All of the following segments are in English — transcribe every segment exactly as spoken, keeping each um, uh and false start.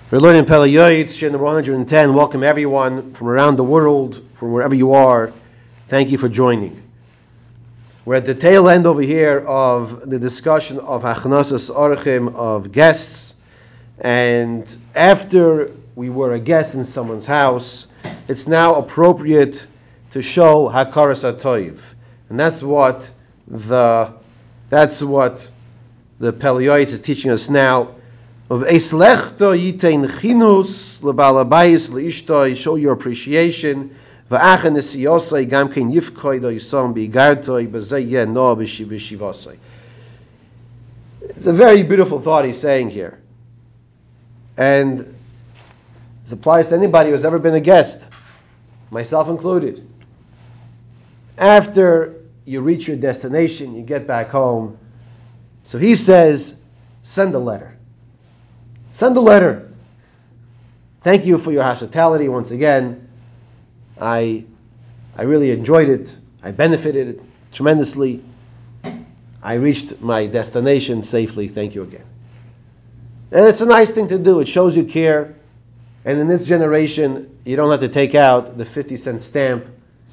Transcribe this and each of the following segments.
We're learning Pele Yoetz, share number one hundred ten. Welcome everyone from around the world, from wherever you are. Thank you for joining. We're at the tail end over here of the discussion of Hachnasas Orchim, of guests. And after we were a guest in someone's house, it's now appropriate to show Hakaras HaToiv. And that's what the that's what the Pele Yoetz is teaching us now. Of Eislechta Yitein Chinus Lebalabayis Leishtoi, show your appreciation. Va'achen Nesiyosai Gamkein Yifkoi Do Yisam Bigartoi Bazayeh No B'Shivosai. It's a very beautiful thought he's saying here, and this applies to anybody who's ever been a guest, myself included. After you reach your destination, you get back home. So he says, send a letter. Send a letter. Thank you for your hospitality once again. I I really enjoyed it. I benefited tremendously. I reached my destination safely. Thank you again. And it's a nice thing to do. It shows you care. And in this generation, you don't have to take out the fifty cent stamp.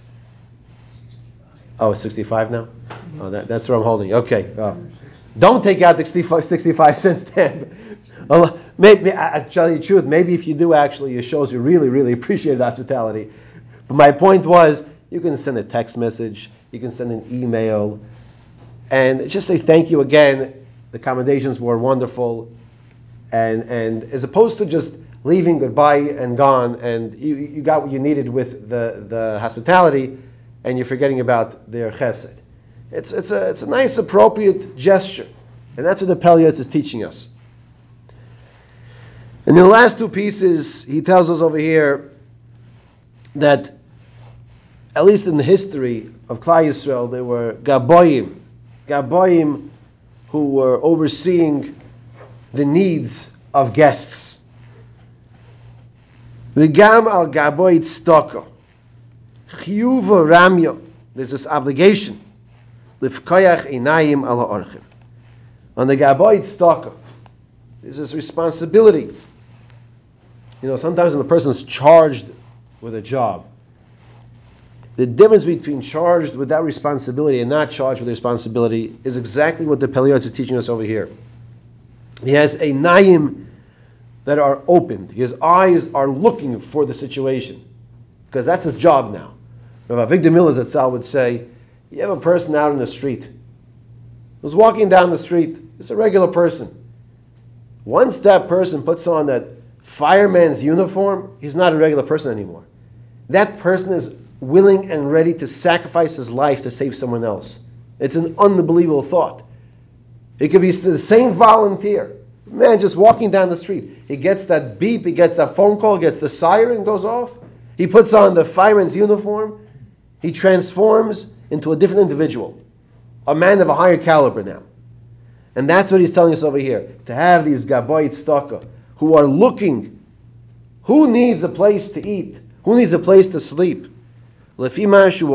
Oh, it's sixty-five now? Oh, that, that's what I'm holding. Okay. Oh. Don't take out the sixty-five cent stamp. Well, maybe, I tell you the truth, maybe if you do, actually, it shows you really, really appreciate hospitality. But my point was, you can send a text message, you can send an email, and just say thank you again. The accommodations were wonderful, and and as opposed to just leaving goodbye and gone, and you, you got what you needed with the, the hospitality, and you're forgetting about their chesed. It's it's a it's a nice, appropriate gesture, and that's what the Pele Yoetz is teaching us. And in the last two pieces, he tells us over here that, at least in the history of Klal Yisrael, there were Gaboyim, Gaboyim who were overseeing the needs of guests. V'gam al Gaboy tzedakah, chiyuva ramya. There's this obligation. Lifkoyach einayim ala orchim. On the Gaboy tzedakah, there's this responsibility. You know, sometimes when a person is charged with a job, the difference between charged with that responsibility and not charged with the responsibility is exactly what the Pele Yoetz is teaching us over here. He has a nayim that are opened. His eyes are looking for the situation, because that's his job now. Rabbi Avigdor Miller Zatzal would say, you have a person out in the street who's walking down the street. It's a regular person. Once that person puts on that fireman's uniform, he's not a regular person anymore. That person is willing and ready to sacrifice his life to save someone else. It's an unbelievable thought. It could be the same volunteer. Man just walking down the street. He gets that beep, he gets that phone call, gets the siren, goes off. He puts on the fireman's uniform. He transforms into a different individual. A man of a higher caliber now. And that's what he's telling us over here. To have these Gaboy tzedakah who are looking. Who needs a place to eat? Who needs a place to sleep? According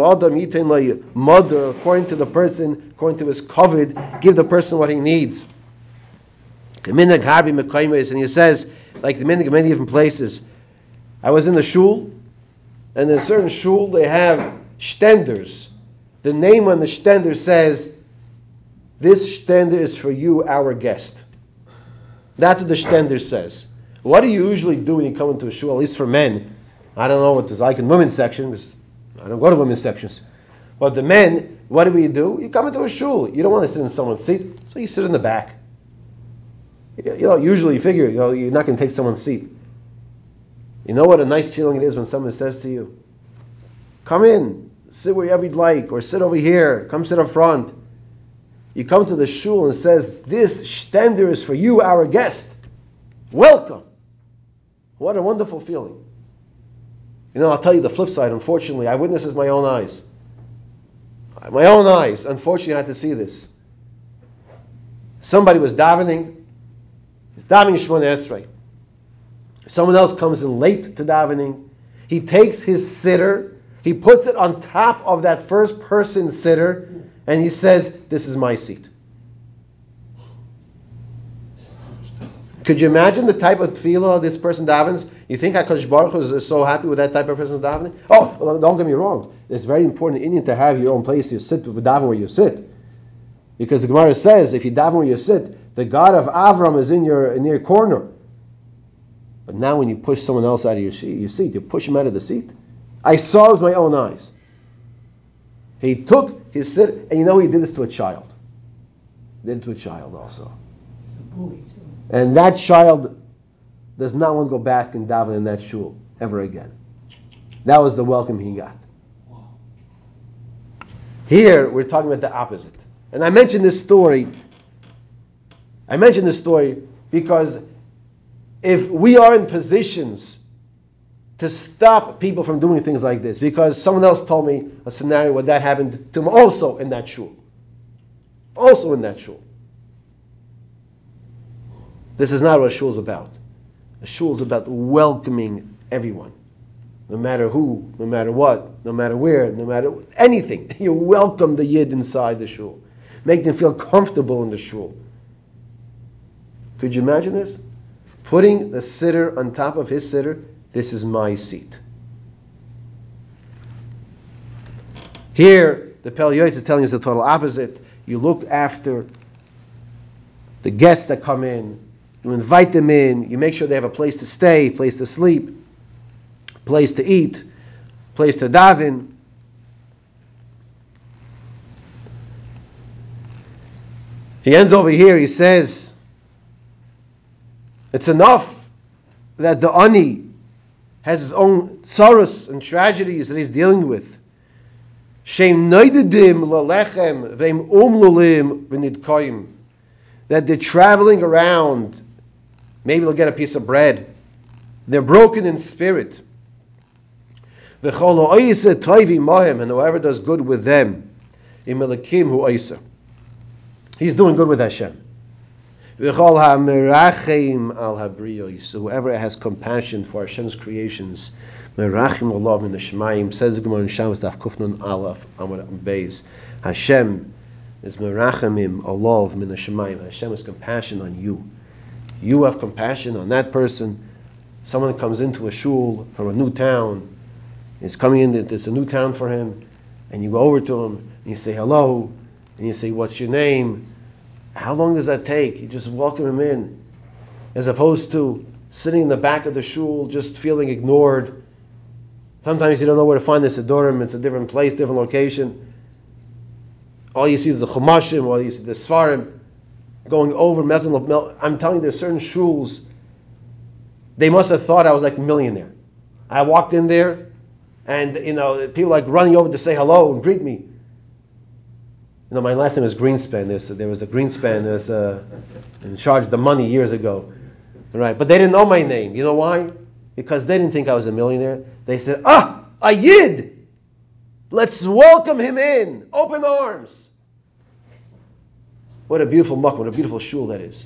to the person, according to his covet, give the person what he needs. And he says, like the minhag of many different places, I was in the shul, and in a certain shul they have shtenders. The name on the shtender says, this shtender is for you, our guest. That's what the shtender says. What do you usually do when you come into a shul, at least for men? I don't know what it's like in women's section, because I don't go to women's sections. But the men, what do we do? You come into a shul. You don't want to sit in someone's seat, so you sit in the back. You know, usually you figure, you know, you're not going to take someone's seat. You know what a nice feeling it is when someone says to you, come in, sit wherever you'd like, or sit over here, come sit up front. You come to the shul and says, this shtender is for you, our guest. Welcome. What a wonderful feeling. You know, I'll tell you the flip side, unfortunately. I witnessed this with my own eyes. My own eyes, unfortunately, I had to see this. Somebody was davening. He's davening Shmoneh Esrei. Someone else comes in late to davening. He takes his sitter, he puts it on top of that first person's sitter, and he says, this is my seat. Could you imagine the type of tefillah this person davens? You think HaKadosh Baruch Hu is so happy with that type of person's davening? Oh, well, don't get me wrong. It's very important in Indian to have your own place. You sit with daven where you sit. Because the Gemara says, if you daven where you sit, the God of Avram is in your in your corner. But now when you push someone else out of your seat, your seat, you push him out of the seat. I saw it with my own eyes. He took his sit, and you know he did this to a child. He did it to a child also. And that child does not want to go back and daven in that shul ever again. That was the welcome he got. Here, we're talking about the opposite. And I mentioned this story. I mentioned this story because if we are in positions to stop people from doing things like this, because someone else told me a scenario where that happened to him also in that shul. Also in that shul. This is not what a shul is about. A shul is about welcoming everyone. No matter who, no matter what, no matter where, no matter anything. You welcome the yid inside the shul. Make them feel comfortable in the shul. Could you imagine this? Putting the sitter on top of his sitter. This is my seat. Here, the Pel Yoetz is telling us the total opposite. You look after the guests that come in. You invite them in. You make sure they have a place to stay, place to sleep, place to eat, place to daven. He ends over here. He says, it's enough that the ani has his own sorrows and tragedies that he's dealing with. Shem noidedim lalechem veim umlulim v'nidkoyim. That they're traveling around. Maybe they'll get a piece of bread. They're broken in spirit. And whoever does good with them, he's doing good with Hashem. So whoever has compassion for Hashem's creations, says the Gemara in Shabbos Daf Kufnun Aleph Amud Beis, Hashem is merachamim olav min hashemayim. Hashem has compassion on you. You have compassion on that person. Someone comes into a shul from a new town. He's coming in. It's a new town for him, and you go over to him and you say hello, and you say, "What's your name?" How long does that take? You just welcome him in, as opposed to sitting in the back of the shul, just feeling ignored. Sometimes you don't know where to find the Sidurim. It's a different place, different location. All you see is the Chumashim, all you see the Sfarim, going over. I'm telling you, there's certain shuls, they must have thought I was like a millionaire. I walked in there, and you know, people like running over to say hello and greet me. You know, my last name is Greenspan. There's, there was a Greenspan that was uh, in charge of the money years ago. Right? But they didn't know my name. You know why? Because they didn't think I was a millionaire. They said, ah, a Yid! Let's welcome him in. Open arms. What a beautiful muck, what a beautiful shul that is.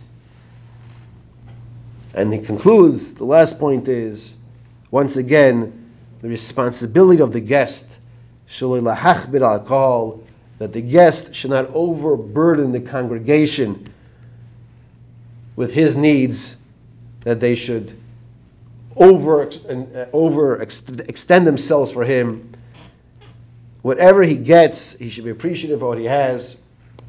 And he concludes, the last point is, once again, the responsibility of the guest, that the guest should not overburden the congregation with his needs, that they should over, over extend themselves for him. Whatever he gets, he should be appreciative of what he has.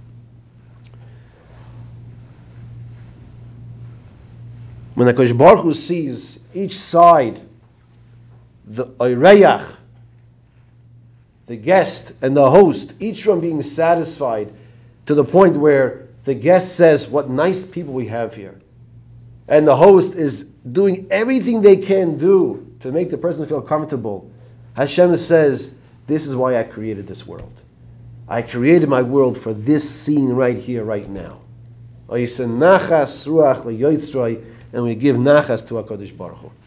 When the HaKadosh Baruch Hu sees each side, the Oireyach, the guest and the host, each one being satisfied to the point where the guest says, what nice people we have here. And the host is doing everything they can do to make the person feel comfortable. Hashem says, this is why I created this world. I created my world for this scene right here, right now. And we give nachas to HaKadosh Baruch Hu.